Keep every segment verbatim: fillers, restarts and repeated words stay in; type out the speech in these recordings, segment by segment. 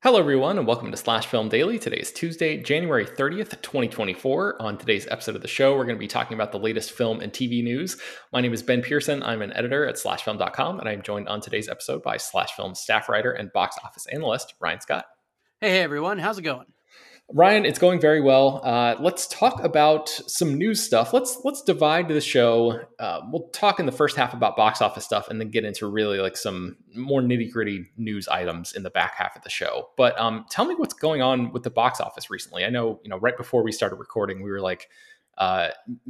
Hello, everyone, and welcome to Slash Film Daily. Today is Tuesday, January thirtieth, twenty twenty-four. On today's episode of the show, we're going to be talking about the latest film and T V news. My name is Ben Pearson. I'm an editor at slash film dot com, and I'm joined on today's episode by Slash Film staff writer and box office analyst, Ryan Scott. Hey, hey, everyone. How's it going? Ryan, it's going very well. Uh, let's talk about some news stuff. Let's let's divide the show. Uh, we'll talk in the first half about box office stuff, and then get into really like some more nitty gritty news items in the back half of the show. But um, tell me what's going on with the box office recently. I know you know right before we started recording, we were like, uh,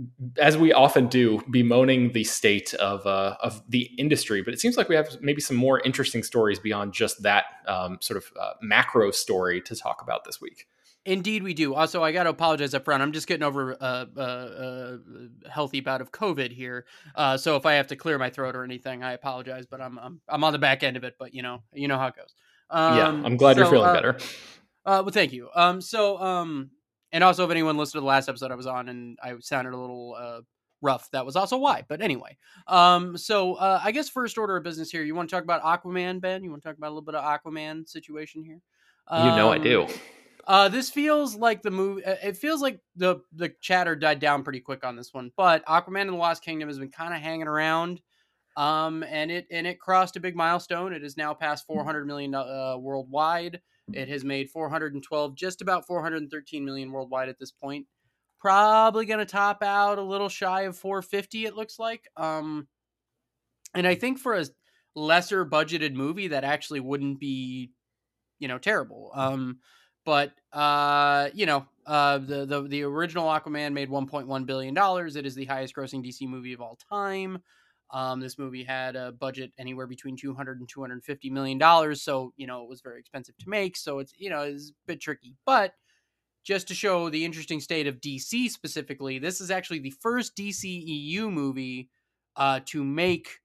as we often do, bemoaning the state of uh, of the industry. But it seems like we have maybe some more interesting stories beyond just that um, sort of uh, macro story to talk about this week. Indeed, we do. Also, I got to apologize up front. I'm just getting over a uh, uh, uh, healthy bout of COVID here, uh, so if I have to clear my throat or anything, I apologize. But I'm I'm I'm on the back end of it. But you know, you know how it goes. Um, yeah, I'm glad so, you're feeling uh, better. Uh, well, thank you. Um, so um, and also, if anyone listened to the last episode I was on and I sounded a little uh rough, that was also why. But anyway, um, so uh, I guess first order of business here. You want to talk about Aquaman, Ben? You want to talk about a little bit of Aquaman situation here? Um, You know I do. Uh, this feels like the movie. It feels like the the chatter died down pretty quick on this one. But Aquaman and the Lost Kingdom has been kind of hanging around, um, and it and it crossed a big milestone. It is now past four hundred million uh, worldwide. It has made four hundred twelve, just about four hundred thirteen million worldwide at this point. Probably going to top out a little shy of four hundred fifty. It looks like. Um, and I think for a lesser budgeted movie, that actually wouldn't be, you know, terrible. Um. But, uh, you know, uh, the, the, the original Aquaman made one point one billion dollars. It is the highest grossing D C movie of all time. Um, this movie had a budget anywhere between two hundred and two hundred fifty million dollars. So, you know, it was very expensive to make. So it's, you know, it's a bit tricky. But just to show the interesting state of D C specifically, this is actually the first D C E U movie uh, to make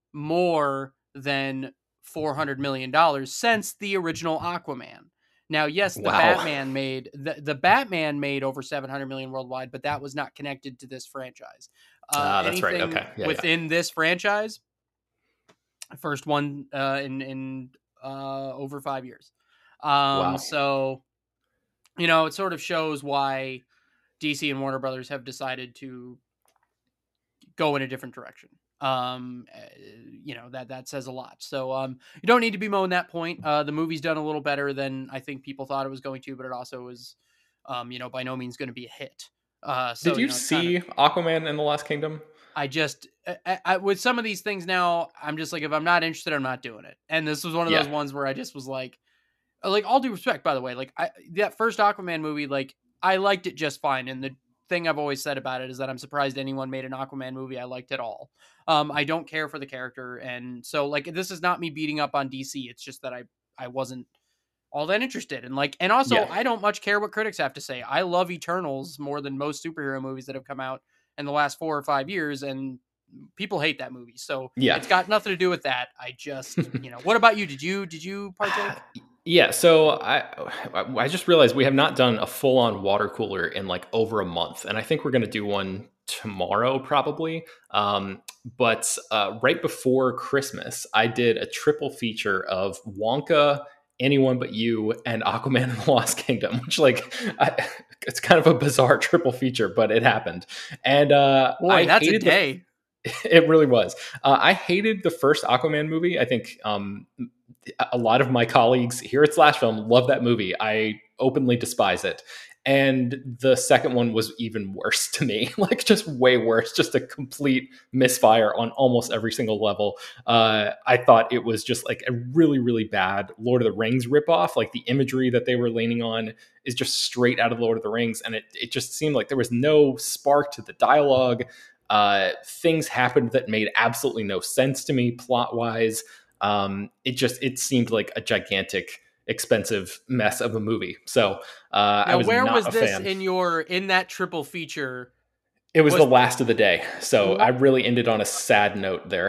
more than four hundred million dollars since the original Aquaman. Now, yes, the Wow. Batman made the, the Batman made over seven hundred million worldwide, but that was not connected to this franchise. Uh, Ah, that's right. anything Okay. Yeah, within yeah. this franchise, first one uh, in in uh, over five years. Um, Wow. So, you know, it sort of shows why D C and Warner Brothers have decided to go in a different direction. Um, you know, that, that says a lot. So, um, you don't need to be mowing that point. Uh, the movie's done a little better than I think people thought it was going to, but it also was, um, you know, by no means going to be a hit. Uh, so, Did you, you know, see kind of, Aquaman and the Lost Kingdom? I just, I, I, with some of these things now, I'm just like, if I'm not interested, I'm not doing it. And this was one of Yeah. those ones where I just was like, like all due respect, by the way, like I, that first Aquaman movie, like I liked it just fine. And the thing I've always said about it is that I'm surprised anyone made an Aquaman movie I liked at all. Um, I don't care for the character, and so like this is not me beating up on D C. It's just that I I wasn't all that interested, and like and also Yeah. I don't much care what critics have to say. I love Eternals more than most superhero movies that have come out in the last four or five years, and people hate that movie. So Yeah. it's got nothing to do with that. I just you know. What about you? Did you did you partake? Yeah, so I I just realized we have not done a full-on water cooler in like over a month, and I think we're going to do one tomorrow probably. Um, but uh, right before Christmas, I did a triple feature of Wonka, Anyone But You, and Aquaman and the Lost Kingdom, which like I, it's kind of a bizarre triple feature, but it happened. And uh, Boy, I that's a hated the- day. It really was. Uh, I hated the first Aquaman movie. I think um, a lot of my colleagues here at Slash Film love that movie. I openly despise it. And the second one was even worse to me, like just way worse, just a complete misfire on almost every single level. Uh, I thought it was just like a really, really bad Lord of the Rings ripoff. Like the imagery that they were leaning on is just straight out of Lord of the Rings. And it, it just seemed like there was no spark to the dialogue. Uh, things happened that made absolutely no sense to me plot wise. Um, it just, it seemed like a gigantic, expensive mess of a movie. So uh, I was where not was a this fan. in your in that triple feature? It was, was the last of the day. So What? I really ended on a sad note there.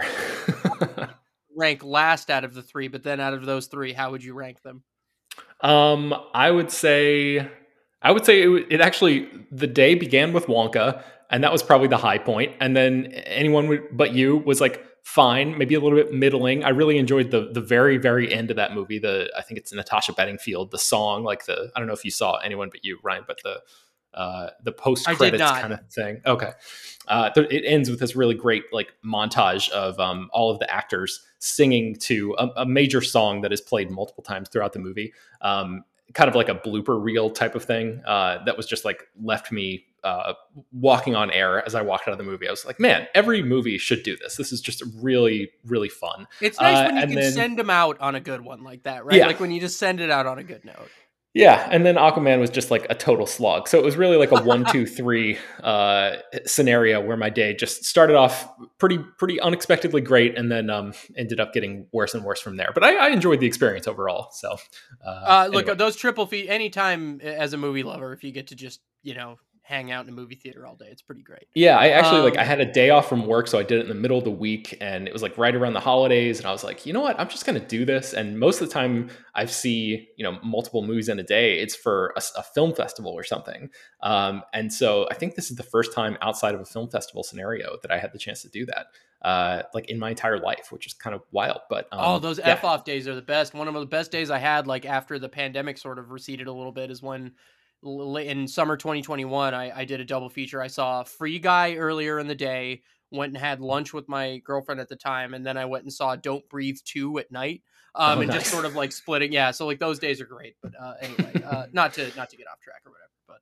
Rank last out of the three, but then out of those three, how would you rank them? um, I would say, I would say it, it actually, the day began with Wonka, and that was probably the high point. And then Anyone But You was like fine, maybe a little bit middling. I really enjoyed the the very very end of that movie. The I think it's Natasha Bedingfield, the song, like the I don't know if you saw Anyone But You, Ryan, but the uh, the post I did credits not. kind of thing. Okay, uh, th- it ends with this really great like montage of um, all of the actors singing to a, a major song that is played multiple times throughout the movie. Um, kind of like a blooper reel type of thing uh, that was just like left me uh, walking on air as I walked out of the movie. I was like, man, every movie should do this. This is just really, really fun. It's nice Uh, when you and can then, send them out on a good one like that, right? yeah, Like when you just send it out on a good note. yeah. And then Aquaman was just like a total slog. So it was really like a one, two, three uh, scenario where my day just started off pretty, pretty unexpectedly great, and then um, ended up getting worse and worse from there. But I, I enjoyed the experience overall. So, uh, Uh, look, anyway. those triple feet, anytime as a movie lover, if you get to just, you know, hang out in a movie theater all day, it's pretty great. Yeah, I actually like I Um, had a day off from work, so I did it in the middle of the week, and it was like right around the holidays, and I was like, you know what, I'm just gonna do this. And most of the time, I see you know multiple movies in a day. It's for a, a film festival or something, um, and so I think this is the first time outside of a film festival scenario that I had the chance to do that, uh, like in my entire life, which is kind of wild. But oh, um, those yeah, F off days are the best. One of the best days I had, like after the pandemic sort of receded a little bit, is when l- in summer twenty twenty-one, I, I did a double feature. I saw Free Guy earlier in the day, went and had lunch with my girlfriend at the time, and then I went and saw Don't Breathe two at night. Um, oh and just nice. sort of like splitting. Yeah. So like those days are great. But uh, anyway, uh, not to, not to get off track or whatever, but.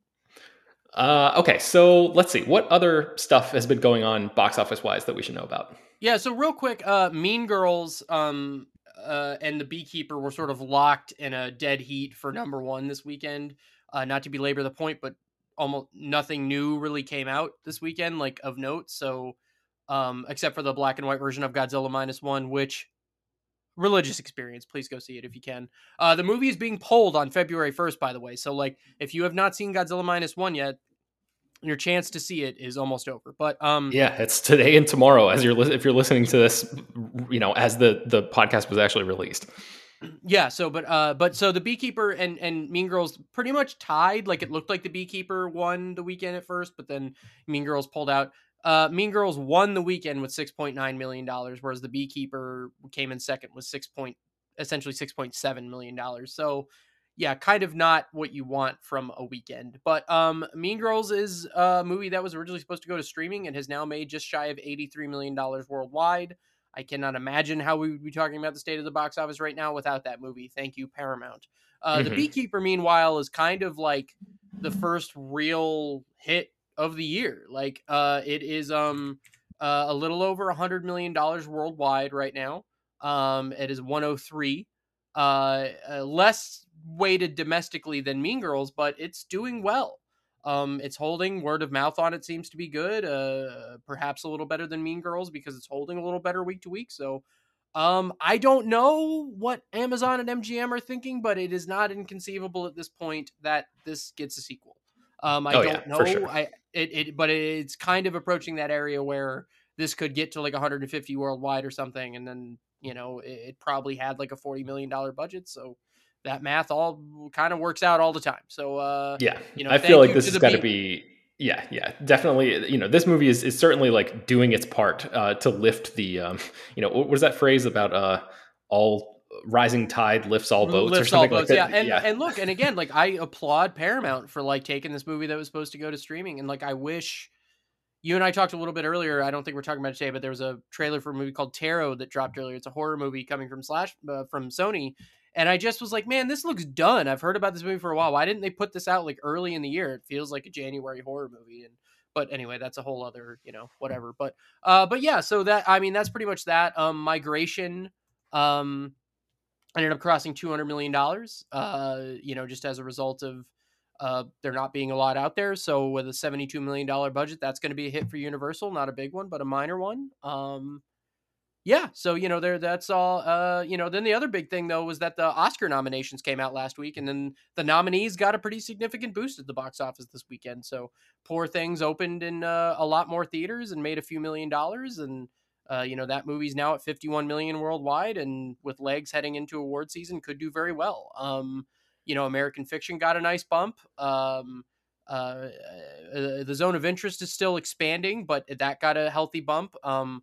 Uh, okay, so let's see what other stuff has been going on box office wise that we should know about. Yeah, so real quick, uh, Mean Girls um, uh, and The Beekeeper were sort of locked in a dead heat for number one this weekend. Uh, not to belabor the point, but almost nothing new really came out this weekend, like of note. So, um, except for the black and white version of Godzilla Minus One, which religious experience. Please go see it if you can. Uh, the movie is being polled on February first, by the way. So, like, if you have not seen Godzilla Minus One yet, your chance to see it is almost over. But um, Yeah, it's today and tomorrow as you're li- if you're listening to this, you know, as the the podcast was actually released. yeah, so but uh but so the Beekeeper and and Mean Girls pretty much tied. Like it looked like the Beekeeper won the weekend at first, but then Mean Girls pulled out. Uh Mean Girls won the weekend with six point nine million dollars, whereas the Beekeeper came in second with six point essentially six point seven million dollars. So yeah, kind of not what you want from a weekend. But um Mean Girls is a movie that was originally supposed to go to streaming and has now made just shy of eighty-three million dollars worldwide. I cannot imagine how we would be talking about the state of the box office right now without that movie. Thank you, Paramount. Uh, the Mm-hmm. Beekeeper, meanwhile, is kind of like the first real hit of the year. Like, uh, it is um uh, a little over a hundred million dollars worldwide right now. Um, it is one oh three, uh, uh, less weighted domestically than Mean Girls, but it's doing well. Um, it's holding. Word of mouth on it seems to be good. Uh, perhaps a little better than Mean Girls because it's holding a little better week to week. So, um, I don't know what Amazon and M G M are thinking, but it is not inconceivable at this point that this gets a sequel. Um, I Oh yeah, don't for sure. know. I it, it but it's kind of approaching that area where this could get to like one hundred fifty worldwide or something, and then you know it, it probably had like a forty million dollar budget, so that math all kind of works out all the time. So, uh, Yeah, you know, I feel thank like you this to has the got to beat. be. Yeah, yeah, definitely. You know, this movie is, is certainly like doing its part uh, to lift the. Um, you know, what was that phrase about? Uh, all rising tide lifts all boats or Lifts all something like boats, yeah, that. and Yeah, and look, and again, like I applaud Paramount for like taking this movie that was supposed to go to streaming, and like I wish you and I talked a little bit earlier. I don't think we're talking about it today, but there was a trailer for a movie called Tarot that dropped earlier. It's a horror movie coming from Slash uh, from Sony, and I just was like, man, this looks done. I've heard about this movie for a while. Why didn't they put this out like early in the year? It feels like a January horror movie, and but anyway, that's a whole other you know whatever. But uh, but yeah, so that I mean that's pretty much that. Um, Migration. Um, ended up crossing two hundred million dollars, uh, you know, just as a result of uh, there not being a lot out there. So with a seventy-two million dollars budget, that's going to be a hit for Universal. Not a big one, but a minor one. Um, yeah. So, you know, there, that's all, uh, you know, then the other big thing though, was that the Oscar nominations came out last week and then the nominees got a pretty significant boost at the box office this weekend. So Poor Things opened in uh, a lot more theaters and made a few million dollars. And, uh, you know, that movie's now at fifty-one million worldwide and with legs heading into award season could do very well. Um, you know, American Fiction got a nice bump. Um, uh, uh, the Zone of Interest is still expanding, but that got a healthy bump. Um,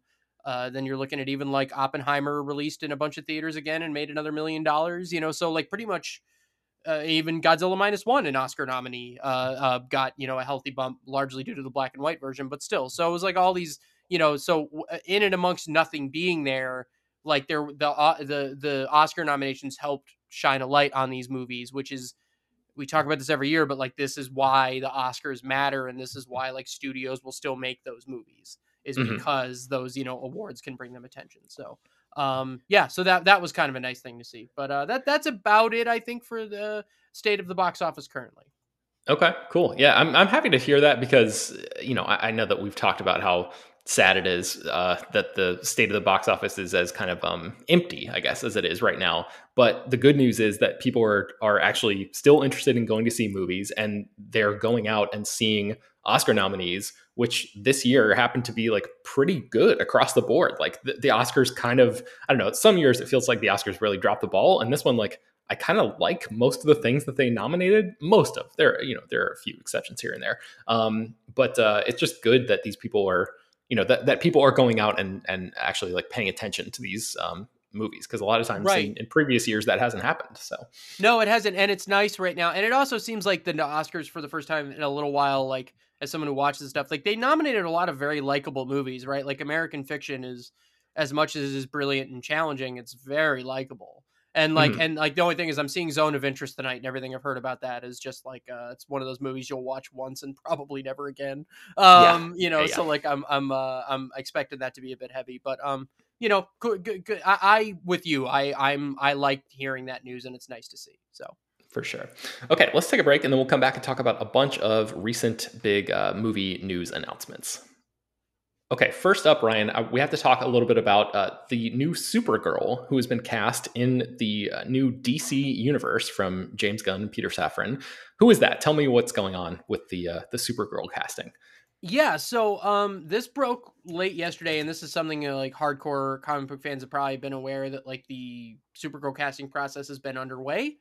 Uh, then you're looking at even like Oppenheimer released in a bunch of theaters again and made another million dollars, you know, so like pretty much uh, even Godzilla Minus One, an Oscar nominee, uh, uh, got, you know, a healthy bump largely due to the black and white version, but still. So it was like all these, you know, so in and amongst nothing being there, like there, the, uh, the, the Oscar nominations helped shine a light on these movies, which is, we talk about this every year, but like this is why the Oscars matter, and this is why like studios will still make those movies, is Mm-hmm. because those, you know, awards can bring them attention. So um yeah, so that that was kind of a nice thing to see. But uh that that's about it, I think, for the state of the box office currently. Okay, cool. Yeah, I'm I'm happy to hear that because you know I, I know that we've talked about how sad it is uh, that the state of the box office is as kind of um, empty, I guess, as it is right now. But the good news is that people are are actually still interested in going to see movies, and they're going out and seeing Oscar nominees, which this year happened to be like pretty good across the board. Like the, the Oscars kind of, I don't know, some years it feels like the Oscars really dropped the ball, and this one like I kind of like most of the things that they nominated. Most of there, you know, there are a few exceptions here and there, um, but uh, it's just good that these people are, you know, that, that people are going out and and actually like paying attention to these um, movies, because a lot of times Right. in, in previous years that hasn't happened. So No, it hasn't, and it's nice right now. And it also seems like the Oscars for the first time in a little while, like as someone who watches stuff, like they nominated a lot of very likable movies, right? Like American Fiction is, as much as it is brilliant and challenging, it's very likable. And like, mhm. and like the only thing is, I'm seeing Zone of Interest tonight, and everything I've heard about that is just like uh, it's one of those movies you'll watch once and probably never again. yeah, Um, you know, yeah, so yeah, like I'm I'm uh, I'm expecting that to be a bit heavy, but um, you know, good, good, good. I, I with you, I I'm I like hearing that news, and it's nice to see. So. for sure. Okay, let's take a break and then we'll come back and talk about a bunch of recent big uh, movie news announcements. Okay, first up, Ryan, uh, we have to talk a little bit about uh, the new Supergirl, who has been cast in the uh, new D C universe from James Gunn and Peter Safran. Who is that? Tell me what's going on with the uh, the Supergirl casting. Yeah, so um this broke late yesterday, and this is something uh, like hardcore comic book fans have probably been aware that like the Supergirl casting process has been underway.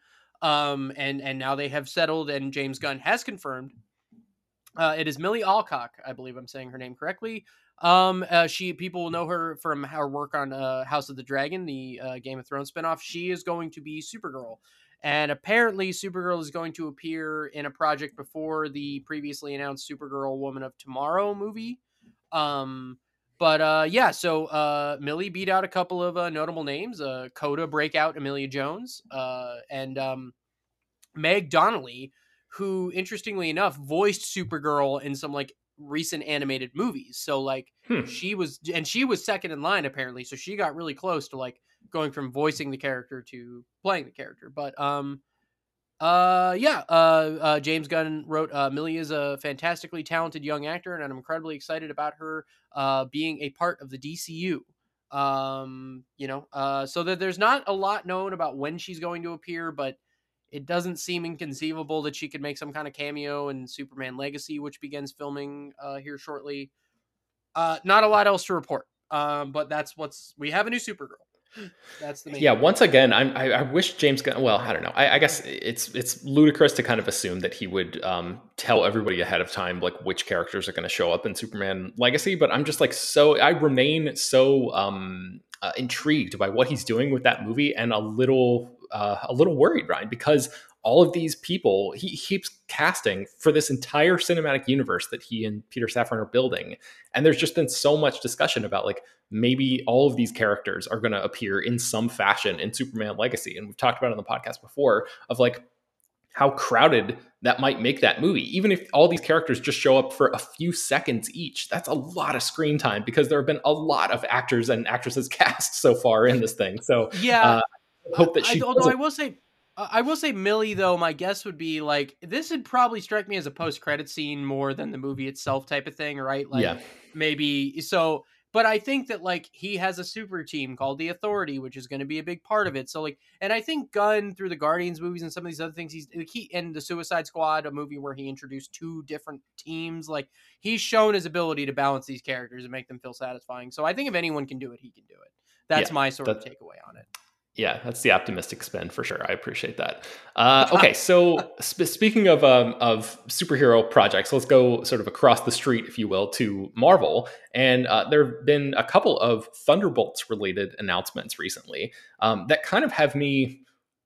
Um and and now they have settled, and James Gunn has confirmed uh it is Millie Alcock, I believe I'm saying her name correctly. Um uh, she people will know her from her work on uh House of the Dragon, the uh, Game of Thrones spinoff. She is going to be Supergirl. And apparently, Supergirl is going to appear in a project before the previously announced Supergirl Woman of Tomorrow movie. Um, but uh, yeah, so uh, Millie beat out a couple of uh, notable names: uh, Coda breakout Amelia Jones, uh, and um, Meg Donnelly, who, interestingly enough, voiced Supergirl in some like recent animated movies. So like Hmm. she was, and she was second in line apparently. So she got really close to like going from voicing the character to playing the character. But um, uh, yeah, uh, uh, James Gunn wrote, uh, Millie is a fantastically talented young actor, and I'm incredibly excited about her uh, being a part of the D C U. Um, you know, uh, so that there's not a lot known about when she's going to appear, but it doesn't seem inconceivable that she could make some kind of cameo in Superman Legacy, which begins filming uh, here shortly. Uh, not a lot else to report, um, but that's what's we have a new Supergirl. That's the main Yeah, thing. once again, I'm, I, I wish James Gunn. Well, I don't know. I, I guess it's it's ludicrous to kind of assume that he would um, tell everybody ahead of time like which characters are going to show up in Superman Legacy. But I'm just like so. I remain so um, uh, intrigued by what he's doing with that movie, and a little uh, a little worried, Ryan, because all of these people he keeps casting for this entire cinematic universe that he and Peter Safran are building, and there's just been so much discussion about like maybe all of these characters are going to appear in some fashion in Superman Legacy. And we've talked about it on the podcast before of like how crowded that might make that movie. Even if all these characters just show up for a few seconds each, that's a lot of screen time because there have been a lot of actors and actresses cast so far in this thing. So Yeah, uh, I hope that I, she although I doesn't. will say, I will say Millie though. My guess would be like this would probably strike me as a post credit scene more than the movie itself type of thing, right? Like Yeah. maybe so. But I think that like he has a super team called the Authority, which is going to be a big part of it. So like, and I think Gunn through the Guardians movies and some of these other things, he's he and the Suicide Squad, a movie where he introduced two different teams. Like he's shown his ability to balance these characters and make them feel satisfying. So I think if anyone can do it, he can do it. That's Yeah. my sort of That, takeaway on it. Yeah, that's the optimistic spin for sure. I appreciate that. Uh, okay, so sp- speaking of um, of superhero projects, let's go sort of across the street, if you will, to Marvel. And uh, there have been a couple of Thunderbolts related announcements recently um, that kind of have me,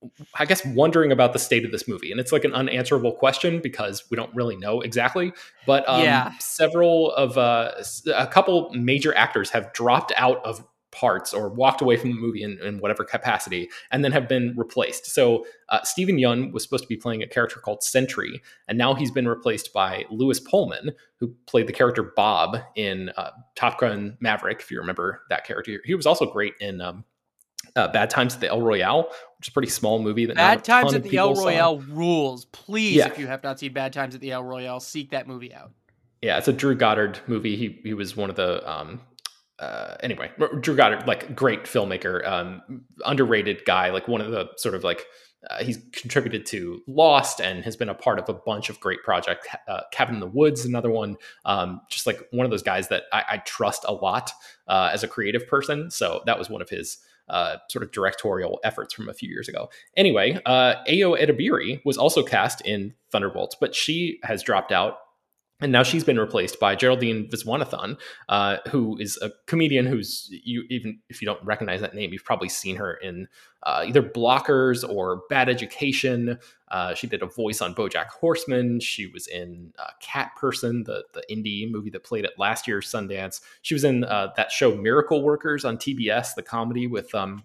I guess, wondering about the state of this movie. And it's like an unanswerable question because we don't really know exactly. But um, Yeah. several of uh, a couple major actors have dropped out of parts or walked away from the movie in, in whatever capacity and then have been replaced. So uh, Stephen Yeun was supposed to be playing a character called Sentry, and now he's been replaced by Lewis Pullman, who played the character Bob in uh, Top Gun Maverick, if you remember that character. He was also great in um, uh, Bad Times at the El Royale, which is a pretty small movie that not a Bad Times ton at of the El people saw. Royale rules. Please, Yeah. if you have not seen Bad Times at the El Royale, seek that movie out. Yeah, it's a Drew Goddard movie. He he was one of the um, uh, anyway, Drew Goddard, like great filmmaker, um, underrated guy, like one of the sort of like uh, he's contributed to Lost and has been a part of a bunch of great projects. Uh, Cabin in the Woods, another one. Um, just like one of those guys that I, I trust a lot uh, as a creative person. So that was one of his uh, sort of directorial efforts from a few years ago. Anyway, uh, Ayo Edebiri was also cast in Thunderbolts, but she has dropped out. And now she's been replaced by Geraldine Viswanathan, uh, who is a comedian who's, you even if you don't recognize that name, you've probably seen her in uh, either Blockers or Bad Education. Uh, she did a voice on BoJack Horseman. She was in uh, Cat Person, the, the indie movie that played at last year's Sundance. She was in uh, that show Miracle Workers on T B S, the comedy with... Um,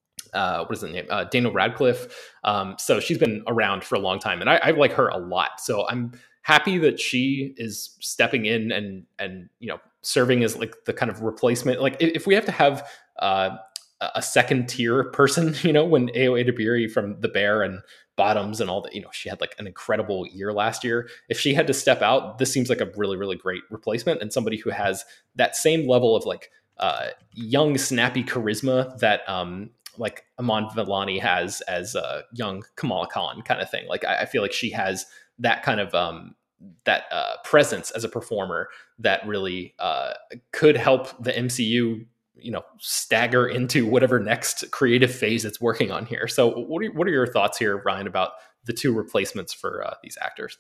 uh, what is the name? Uh, Daniel Radcliffe. Um, so she's been around for a long time, and I, I like her a lot. So I'm happy that she is stepping in and and you know serving as like the kind of replacement. Like if we have to have uh, a second tier person, you know, when Ayo Edebiri from The Bear and Bottoms and all that, you know, she had like an incredible year last year. If she had to step out, this seems like a really really great replacement and somebody who has that same level of like uh, young snappy charisma that. Um, like Aman Vellani has as a young Kamala Khan kind of thing. Like I, I feel like she has that kind of um, that uh, presence as a performer that really uh, could help the M C U, you know, stagger into whatever next creative phase it's working on here. So what are what are your thoughts here, Ryan, about the two replacements for uh, these actors?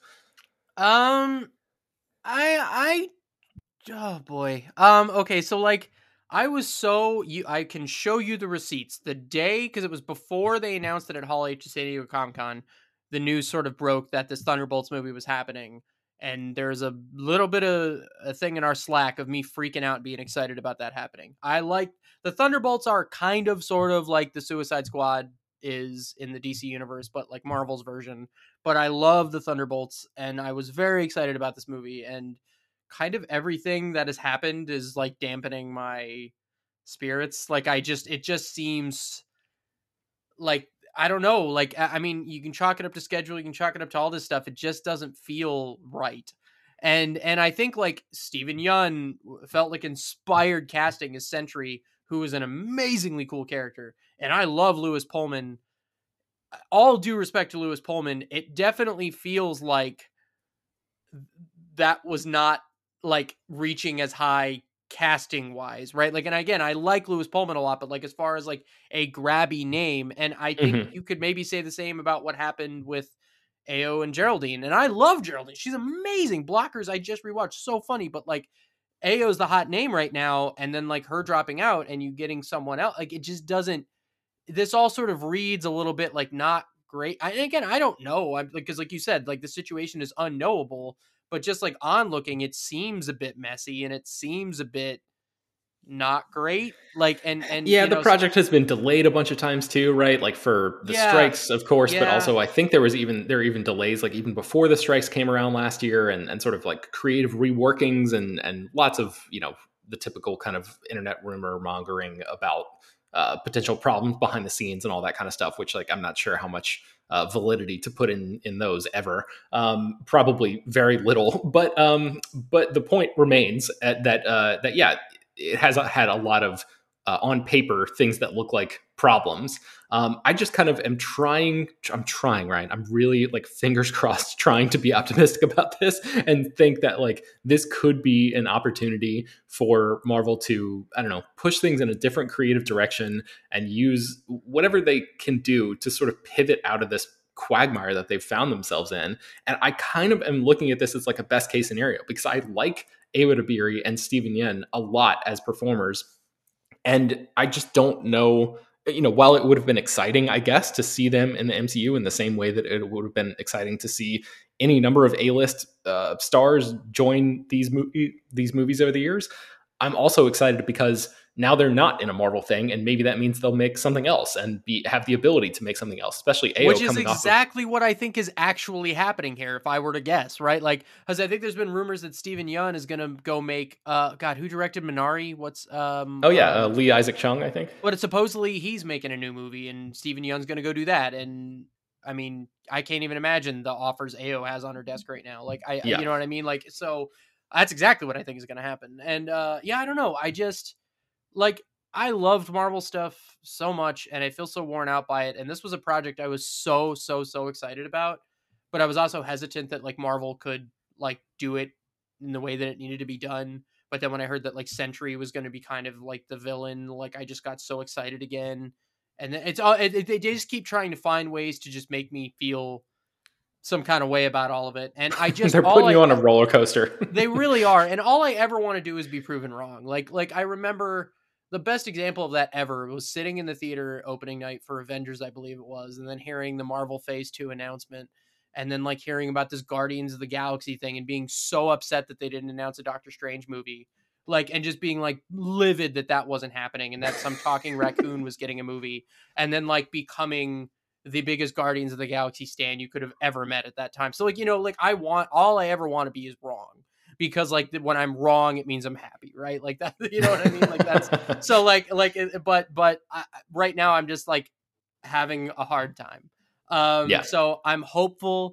Um, I I oh boy. Um, okay, so like. I was so you. I can show you the receipts. The day, because it was before they announced it at Hall H at San Diego Comic Con, the news sort of broke that this Thunderbolts movie was happening, and there's a little bit of a thing in our Slack of me freaking out, and being excited about that happening. I like the Thunderbolts are kind of sort of like the Suicide Squad is in the D C universe, but like Marvel's version. But I love the Thunderbolts, and I was very excited about this movie, and. Kind of everything that has happened is like dampening my spirits. Like I just, it just seems like, I don't know. Like, I mean, you can chalk it up to schedule. You can chalk it up to all this stuff. It just doesn't feel right. And, and I think like Stephen Yeun felt like inspired casting as Sentry, who is an amazingly cool character. And I love Lewis Pullman. All due respect to Lewis Pullman, it definitely feels like that was not like reaching as high casting wise, right? Like, and again, I like Lewis Pullman a lot, but like as far as like a grabby name, and I think mm-hmm. you could maybe say the same about what happened with Ayo and Geraldine. And I love Geraldine; she's amazing. Blockers, I just rewatched, so funny. But like, Ayo's the hot name right now, and then like her dropping out and you getting someone else, like it just doesn't. This all sort of reads a little bit like not great. I, and again, I don't know, I'm because like you said, like the situation is unknowable. But just like on looking, it seems a bit messy and it seems a bit not great. Like, and, and yeah, you the know, project has been delayed a bunch of times too, right? Like for the yeah, strikes, of course, yeah. but also I think there was even, there were even delays, like even before the strikes came around last year and, and sort of like creative reworkings and, and lots of, you know, the typical kind of internet rumor mongering about uh, potential problems behind the scenes and all that kind of stuff, which like, I'm not sure how much Uh, validity to put in in those ever. Um, probably very little, but um, but the point remains at that uh, that yeah, it has had a lot of uh, on paper things that look like problems. Um, I just kind of am trying, I'm trying, Ryan. I'm really like fingers crossed trying to be optimistic about this and think that like this could be an opportunity for Marvel to, I don't know, push things in a different creative direction and use whatever they can do to sort of pivot out of this quagmire that they've found themselves in. And I kind of am looking at this as like a best case scenario because I like Awa Dabiri and Steven Yeun a lot as performers. And I just don't know, you know, while it would have been exciting, I guess, to see them in the M C U in the same way that it would have been exciting to see any number of A-list uh, stars join these, mo- these movies over the years, I'm also excited because now they're not in a Marvel thing, and maybe that means they'll make something else and be have the ability to make something else, especially A O Which is coming exactly off of, what I think is actually happening here, if I were to guess, right? Like, because I think there's been rumors that Steven Yeun is going to go make, uh, God, who directed Minari? What's, um, oh yeah, uh, um, Lee Isaac Chung, I think. but it's supposedly he's making a new movie, and Steven Yeun's going to go do that. And I mean, I can't even imagine the offers A O has on her desk right now. Like, I, Yeah. you know what I mean? Like, so that's exactly what I think is going to happen. And uh, yeah, I don't know. I just like. I loved Marvel stuff so much and I feel so worn out by it. And this was a project I was so, so, so excited about, but I was also hesitant that like Marvel could like do it in the way that it needed to be done. But then when I heard that like Sentry was going to be kind of like the villain, like I just got so excited again. And it's all, it, it, they just keep trying to find ways to just make me feel some kind of way about all of it. And I just, They're all putting I, you on a roller coaster. they really are. And all I ever want to do is be proven wrong. Like, like I remember the best example of that ever was sitting in the theater opening night for Avengers, I believe it was, and then hearing the Marvel Phase two announcement, and then like hearing about this Guardians of the Galaxy thing and being so upset that they didn't announce a Doctor Strange movie, like, and just being like livid that that wasn't happening and that some talking raccoon was getting a movie, and then like becoming the biggest Guardians of the Galaxy stan you could have ever met at that time. So like, you know, like I want, all I ever want to be is wrong. Because like when I'm wrong, it means I'm happy, right? Like that, you know what I mean? Like that's so like like, but but I, right now I'm just like having a hard time. Um, Yeah. So I'm hopeful.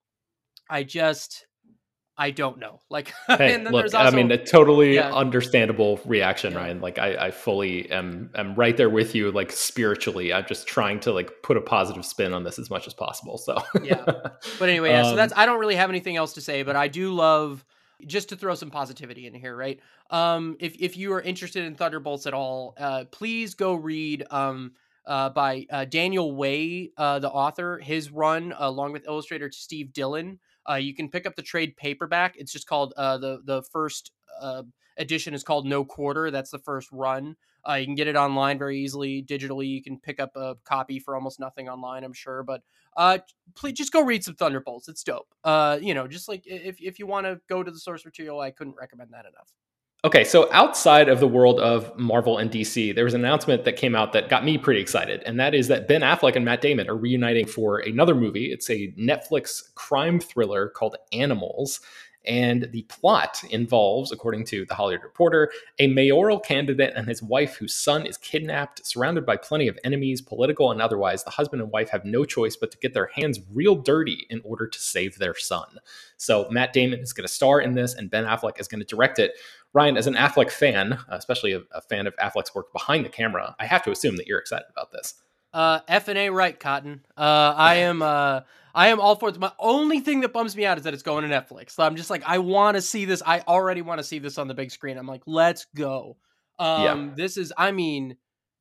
I just I don't know. Like, Hey, and then look, there's also, I mean, a totally yeah, understandable reaction, yeah. Ryan. Like, I, I fully am, am right there with you. Like, spiritually, I'm just trying to like put a positive spin on this as much as possible. So, Yeah. But anyway, yeah. So Um, that's, I don't really have anything else to say, but I do love, just to throw some positivity in here, right? Um, if if you are interested in Thunderbolts at all, uh, please go read um uh by uh, Daniel Way, uh, the author, his run uh, along with illustrator Steve Dillon. Uh, you can pick up the trade paperback. It's just called uh the the first uh edition is called No Quarter. That's the first run. Uh, you can get it online very easily, digitally. You can pick up a copy for almost nothing online, I'm sure. But uh, please just go read some Thunderbolts. It's dope. Uh, you know, just like if if you want to go to the source material, I couldn't recommend that enough. Okay, so outside of the world of Marvel and D C, there was an announcement that came out that got me pretty excited, and that is that Ben Affleck and Matt Damon are reuniting for another movie. It's a Netflix crime thriller called Animals, and the plot involves, according to The Hollywood Reporter, a mayoral candidate and his wife whose son is kidnapped, surrounded by plenty of enemies, political and otherwise. The husband and wife have no choice but to get their hands real dirty in order to save their son. So Matt Damon is going to star in this, and Ben Affleck is going to direct it. Ryan, as an Affleck fan, especially a, a fan of Affleck's work behind the camera, I have to assume that you're excited about this. Uh, F and A right, Cotton. Uh, I am. Uh, I am all for it. My only thing that bums me out is that it's going to Netflix. So I'm just like, I want to see this. I already want to see this on the big screen. I'm like, let's go. Um, Yeah. this is. I mean,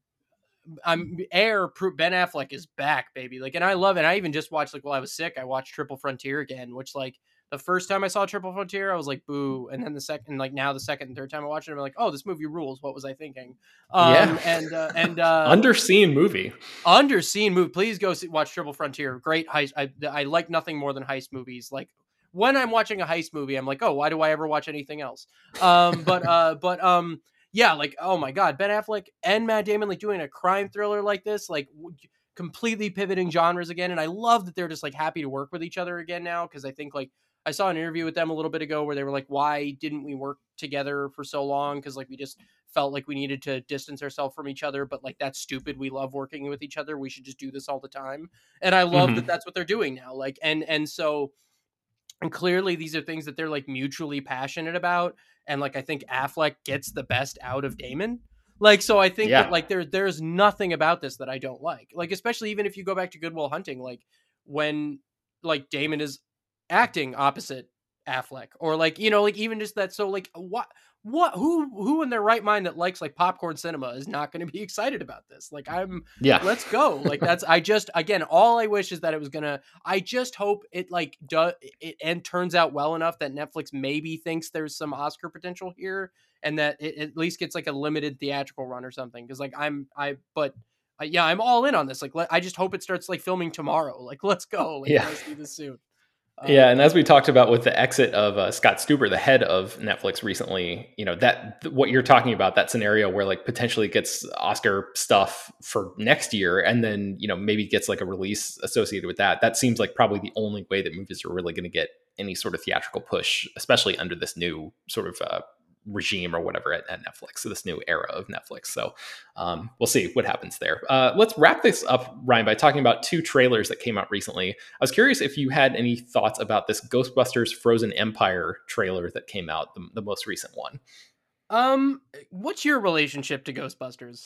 I'm Air. Ben Affleck is back, baby. Like, and I love it. I even just watched like while I was sick. I watched Triple Frontier again, which like. The first time I saw Triple Frontier, I was like, boo. And then the second, like now the second and third time I watched it, I'm like, oh, this movie rules. What was I thinking? Um, Yeah. and, uh, and, uh, Underseen movie. Underseen movie. Please go see, watch Triple Frontier. Great heist. I, I like nothing more than heist movies. Like when I'm watching a heist movie, I'm like, oh, why do I ever watch anything else? Um, but, uh, but, um, yeah, like, oh my God, Ben Affleck and Matt Damon, like doing a crime thriller like this, like w- completely pivoting genres again. And I love that they're just like happy to work with each other again now. Cause I think like, I saw an interview with them a little bit ago where they were like, why didn't we work together for so long? Because like we just felt like we needed to distance ourselves from each other. But like, that's stupid. We love working with each other. We should just do this all the time. And I love mm-hmm. that that's what they're doing now. Like, and, and so, and clearly these are things that they're like mutually passionate about. And like, I think Affleck gets the best out of Damon. Like, so I think that Yeah. like there there's nothing about this that I don't like. Like, especially even if you go back to Good Will Hunting, like when like Damon is acting opposite Affleck, or like, you know, like even just that. So like what what who who in their right mind that likes like popcorn cinema is not going to be excited about this? Like, I'm Yeah. let's go. Like, that's I just again all I wish is that it was gonna. I just hope it like does it and turns out well enough that Netflix maybe thinks there's some Oscar potential here, and that it at least gets like a limited theatrical run or something. Because like I'm I but uh, yeah, I'm all in on this. Like, let, I just hope it starts like filming tomorrow. Like, let's go. Like, Yeah. let's do this soon. Yeah, Um, and as we talked about with the exit of uh, Scott Stuber, the head of Netflix recently, you know, that th- what you're talking about, that scenario where like potentially gets Oscar stuff for next year, and then you know maybe gets like a release associated with that. That seems like probably the only way that movies are really going to get any sort of theatrical push, especially under this new sort of uh, regime or whatever at, at Netflix. So this new era of Netflix. So um, we'll see what happens there. Uh, let's wrap this up, Ryan, by talking about two trailers that came out recently. I was curious if you had any thoughts about this Ghostbusters Frozen Empire trailer that came out, the, the most recent one. um, what's your relationship to Ghostbusters?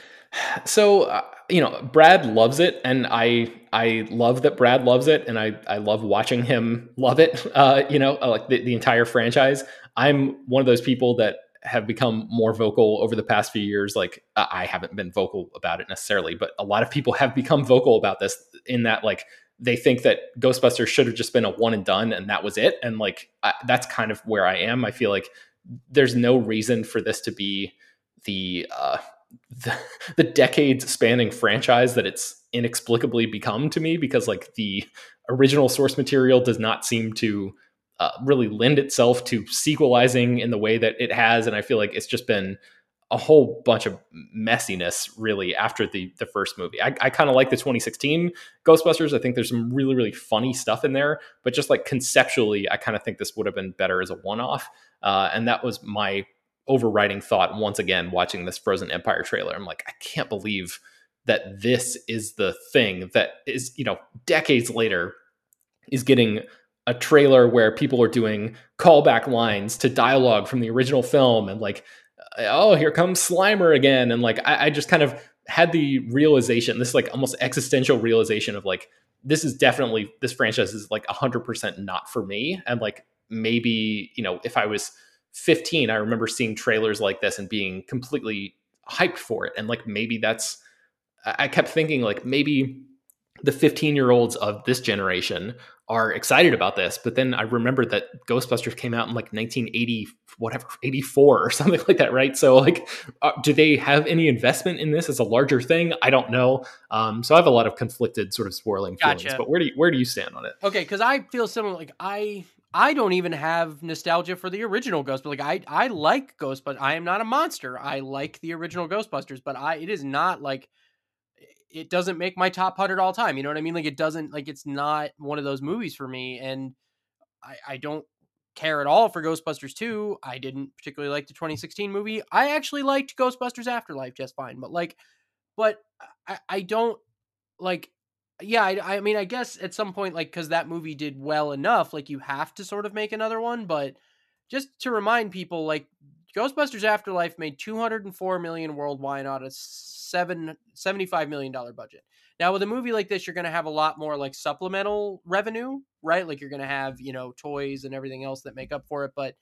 So uh, you know, Brad loves it, and I I love that Brad loves it, and I I love watching him love it. Uh, you know, uh, like the, the entire franchise. I'm one of those people that have become more vocal over the past few years. Like uh, I haven't been vocal about it necessarily, but a lot of people have become vocal about this. In that, like they think that Ghostbusters should have just been a one and done, and that was it. And like I, that's kind of where I am. I feel like there's no reason for this to be the uh, the, the decades spanning franchise that it's inexplicably become to me, because like the original source material does not seem to uh, really lend itself to sequelizing in the way that it has. And I feel like it's just been a whole bunch of messiness really after the the first movie. I, I kind of like the twenty sixteen Ghostbusters. I think there's some really, really funny stuff in there, but just like conceptually, I kind of think this would have been better as a one-off. Uh, and that was my overriding thought once again watching this Frozen Empire trailer. I'm like, I can't believe that this is the thing that is, you know, decades later is getting a trailer where people are doing callback lines to dialogue from the original film, and like, oh, here comes Slimer again. And like, I, I just kind of had the realization, this like almost existential realization of like, this is definitely, this franchise is like one hundred percent not for me. And like, maybe, you know, if I was fifteen, I remember seeing trailers like this and being completely hyped for it. And like, maybe that's, I kept thinking like, maybe the fifteen year olds of this generation are excited about this. But then I remembered that Ghostbusters came out in like nineteen eighty, whatever, eighty-four or something like that. Right. So like, uh, do they have any investment in this as a larger thing? I don't know. Um, so I have a lot of conflicted sort of swirling feelings, Gotcha. but where do you, where do you stand on it? Okay, because I feel similar. Like I, I don't even have nostalgia for the original Ghost, but like I, I like Ghostbusters. I am not a monster. I like the original Ghostbusters, but I, it is not like, it doesn't make my top hundred all time. You know what I mean? Like it doesn't, like it's not one of those movies for me, and I, I don't care at all for Ghostbusters two. I didn't particularly like the twenty sixteen movie. I actually liked Ghostbusters Afterlife just fine, but like, but I, I don't like. Yeah, I, I mean, I guess at some point, like, because that movie did well enough, like, you have to sort of make another one. But just to remind people, like, Ghostbusters Afterlife made two hundred four million dollars worldwide on a seven seventy-five million dollars budget. Now, with a movie like this, you're going to have a lot more, like, supplemental revenue, right? Like, you're going to have, you know, toys and everything else that make up for it. But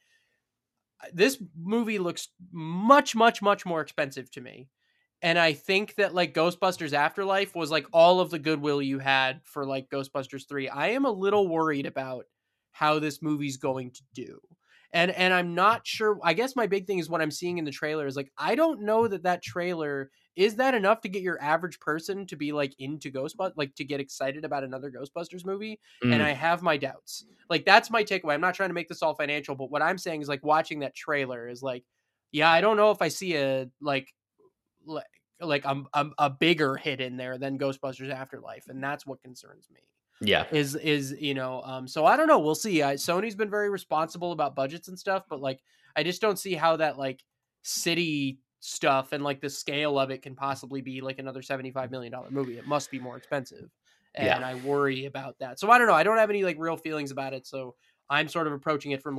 this movie looks much, much, much more expensive to me. And I think that like Ghostbusters Afterlife was like all of the goodwill you had for like Ghostbusters three. I am a little worried about how this movie's going to do. And and I'm not sure. I guess my big thing is what I'm seeing in the trailer is like, I don't know that that trailer is that enough to get your average person to be like into Ghostbusters, like to get excited about another Ghostbusters movie. And I Mm, have my doubts. Like that's my takeaway. I'm not trying to make this all financial, but what I'm saying is like watching that trailer is like, yeah, I don't know if I see a like like like a, a, a bigger hit in there than Ghostbusters Afterlife, and that's what concerns me. yeah. Is is you know, um, so I don't know. We'll see. I, Sony's been very responsible about budgets and stuff, but like I just don't see how that like city stuff and like the scale of it can possibly be like another seventy-five million dollar movie. It must be more expensive, Yeah. and I worry about that. So I don't know. I don't have any like real feelings about it. So I'm sort of approaching it from like,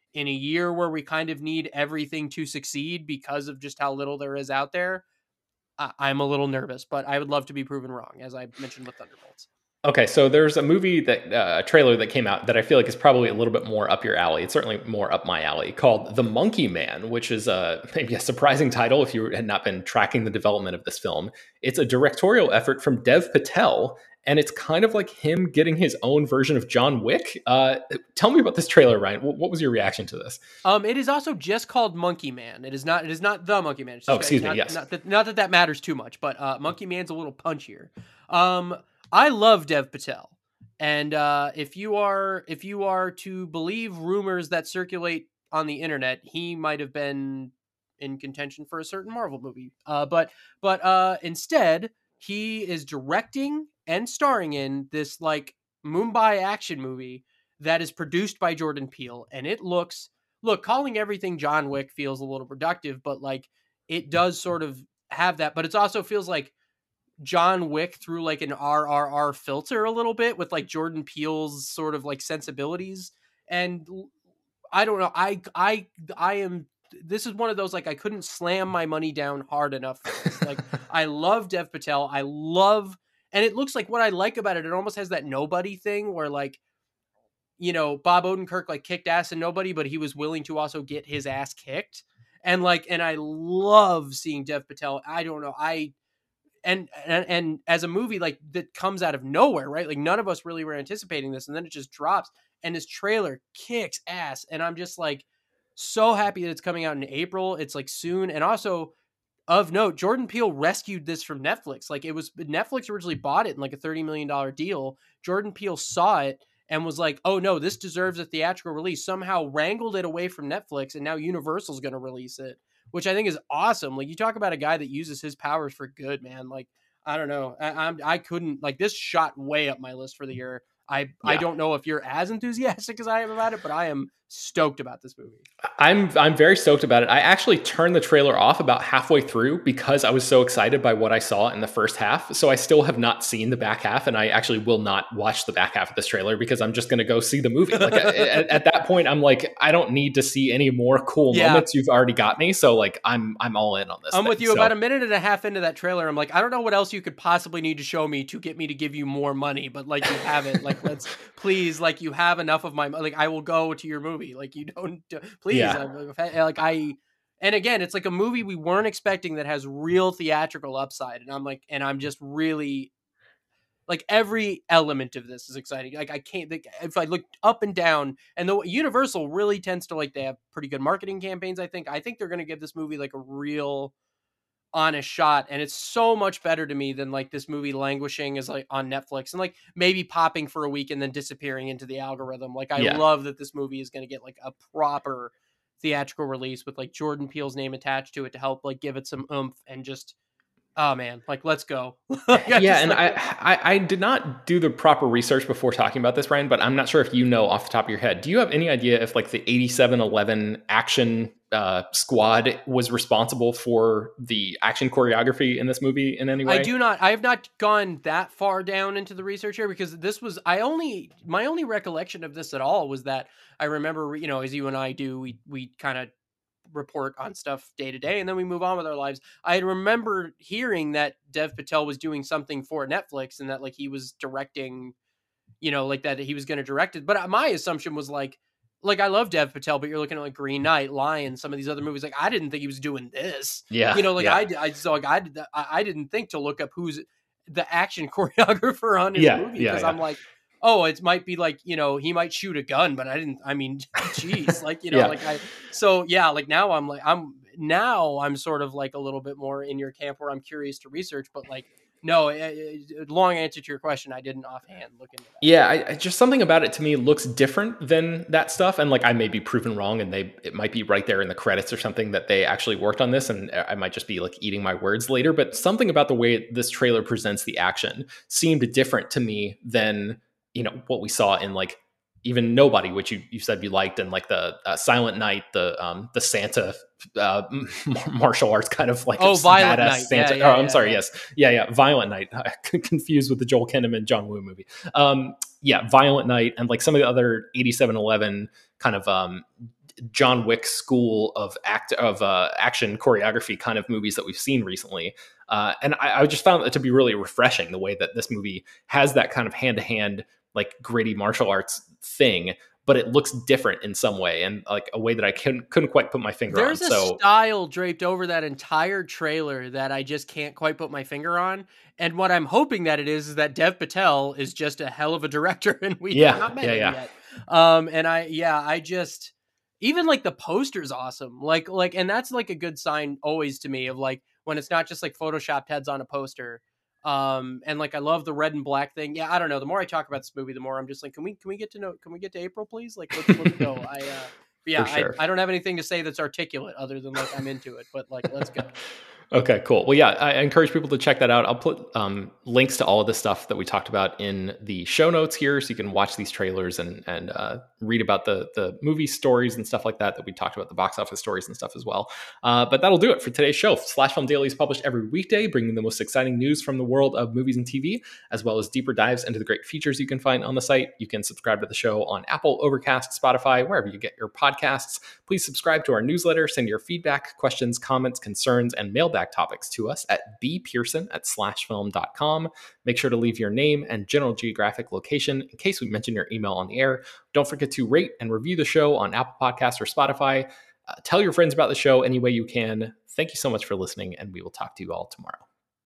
in a year where we kind of need everything to succeed because of just how little there is out there, I- I'm a little nervous, but I would love to be proven wrong, as I mentioned with Thunderbolts. Okay, so there's a movie that uh, a trailer that came out that I feel like is probably a little bit more up your alley. It's certainly more up my alley, called The Monkey Man, which is a maybe a surprising title if you had not been tracking the development of this film. It's a directorial effort from Dev Patel, and it's kind of like him getting his own version of John Wick. Uh, tell me about this trailer, Ryan. What, what was your reaction to this? Um, it is also just called Monkey Man. It is not. It is not the Monkey Man. It's just, Oh, excuse it's me. Not, Yes. Not that, not that that matters too much, but uh, Monkey Man's a little punchier. Um, I love Dev Patel. And uh, if you are if you are to believe rumors that circulate on the internet, he might have been in contention for a certain Marvel movie. Uh, but but uh, instead, he is directing and starring in this like Mumbai action movie that is produced by Jordan Peele, and it looks look calling everything John Wick feels a little reductive, but like it does sort of have that. But it also feels like John Wick through like an R R R filter a little bit with like Jordan Peele's sort of like sensibilities. And I don't know. I, I, I am, this is one of those, like, I couldn't slam my money down hard enough. Like, I love Dev Patel. I love, and it looks like what I like about it, it almost has that Nobody thing where like, you know, Bob Odenkirk like kicked ass in Nobody, but he was willing to also get his ass kicked. And like, and I love seeing Dev Patel. I don't know. I, And, and and as a movie like that comes out of nowhere, right? Like none of us really were anticipating this, and then it just drops, and this trailer kicks ass, and I'm just like so happy that it's coming out in April. It's like soon, and also of note, Jordan Peele rescued this from Netflix. Like it was Netflix originally bought it in like a thirty million dollars deal. Jordan Peele saw it and was like, "Oh no, this deserves a theatrical release." Somehow wrangled it away from Netflix, and now Universal's going to release it, which I think is awesome. Like you talk about a guy that uses his powers for good, man. Like, I don't know. I, I'm, I couldn't like this shot way up my list for the year. I, yeah. I don't know if you're as enthusiastic as I am about it, but I am stoked about this movie. I'm I'm very stoked about it. I actually turned the trailer off about halfway through because I was so excited by what I saw in the first half. So I still have not seen the back half, and I actually will not watch the back half of this trailer because I'm just going to go see the movie. Like at, at that point, I'm like, I don't need to see any more cool yeah. moments. You've already got me. So like, I'm I'm all in on this. I'm thing. with you. So, about a minute and a half into that trailer, I'm like, I don't know what else you could possibly need to show me to get me to give you more money, but like you haven't. Like let's please, like you have enough of my like I will go to your movie. Like you don't. Please, yeah. like I, and again, it's like a movie we weren't expecting that has real theatrical upside, and I'm like, and I'm just really, like every element of this is exciting. Like I can't, like, if I look up and down, and the Universal really tends to like they have pretty good marketing campaigns. I think, I think they're going to give this movie like a real honest shot, and it's so much better to me than like this movie languishing as like on Netflix and like maybe popping for a week and then disappearing into the algorithm. Like I yeah. love that this movie is going to get like a proper theatrical release with like Jordan Peele's name attached to it to help like give it some oomph and just oh man, like let's go. yeah, and like, I, I I did not do the proper research before talking about this, Ryan, but I'm not sure if you know off the top of your head. Do you have any idea if like the eighty-seven eleven action uh, squad was responsible for the action choreography in this movie in any way? I do not. I have not gone that far down into the research here because this was I only my only recollection of this at all was that I remember, you know, as you and I do, we we kind of report on stuff day to day and then we move on with our lives. I remember hearing that Dev Patel was doing something for Netflix and that like he was directing, you know, like that he was going to direct it. But my assumption was like, like I love Dev Patel, but you're looking at like Green Knight, Lion, some of these other movies. Like I didn't think he was doing this. Yeah. You know, like yeah. I, I, so like I, did, I, I didn't think to look up who's the action choreographer on his yeah, movie yeah, because yeah. I'm like, oh, it might be like, you know, he might shoot a gun, but I didn't, I mean, geez, like, you know, yeah. like I, so yeah, like now I'm like, I'm now I'm sort of like a little bit more in your camp where I'm curious to research, but like, no, it, it, long answer to your question. I didn't offhand look into that. Yeah. I, I, just something about it to me looks different than that stuff. And like, I may be proven wrong and they, it might be right there in the credits or something that they actually worked on this. And I might just be like eating my words later, but something about the way this trailer presents the action seemed different to me than, you know, what we saw in like even Nobody, which you, you said you liked, and like the uh, Silent Night, the um the Santa uh, martial arts kind of like oh Violent Night. Santa. Yeah, yeah, oh, I'm yeah, sorry, yeah. yes, yeah, yeah, Violent Night. Confused with the Joel Kinnaman John Woo movie. Um, yeah, Violent Night, and like some of the other eighty-seven eleven kind of um John Wick school of act of uh, action choreography kind of movies that we've seen recently. Uh, and I, I just found it to be really refreshing the way that this movie has that kind of hand to hand, like gritty martial arts thing, but it looks different in some way, and like a way that I couldn't couldn't quite put my finger There's on. There's a so, style draped over that entire trailer that I just can't quite put my finger on. And what I'm hoping that it is is that Dev Patel is just a hell of a director, and we yeah, have not met yeah, him yeah. yet. Um, and I, yeah, I just even like the poster's awesome. Like, like, and that's like a good sign always to me of like when it's not just like photoshopped heads on a poster. Um, and like I love the red and black thing. Yeah, I don't know. The more I talk about this movie, the more I'm just like, can we can we get to know? Can we get to April, please? Like, let's, let's go. I. Uh, Yeah, sure. I, I don't have anything to say that's articulate other than like I'm into it, but like let's go. Okay, cool. Well, yeah, I encourage people to check that out. I'll put um, links to all of this stuff that we talked about in the show notes here, so you can watch these trailers and and uh, read about the the movie stories and stuff like that that we talked about, the box office stories and stuff as well. Uh, but that'll do it for today's show. Slash Film Daily is published every weekday, bringing the most exciting news from the world of movies and T V, as well as deeper dives into the great features you can find on the site. You can subscribe to the show on Apple, Overcast, Spotify, wherever you get your podcasts. Please subscribe to our newsletter, send your feedback, questions, comments, concerns, and mailbag topics to us at b pearson at slash film dot com. Make sure to leave your name and general geographic location in case we mention your email on the air. Don't forget to rate and review the show on Apple Podcasts or Spotify. Uh, tell your friends about the show any way you can. Thank you so much for listening, and we will talk to you all tomorrow.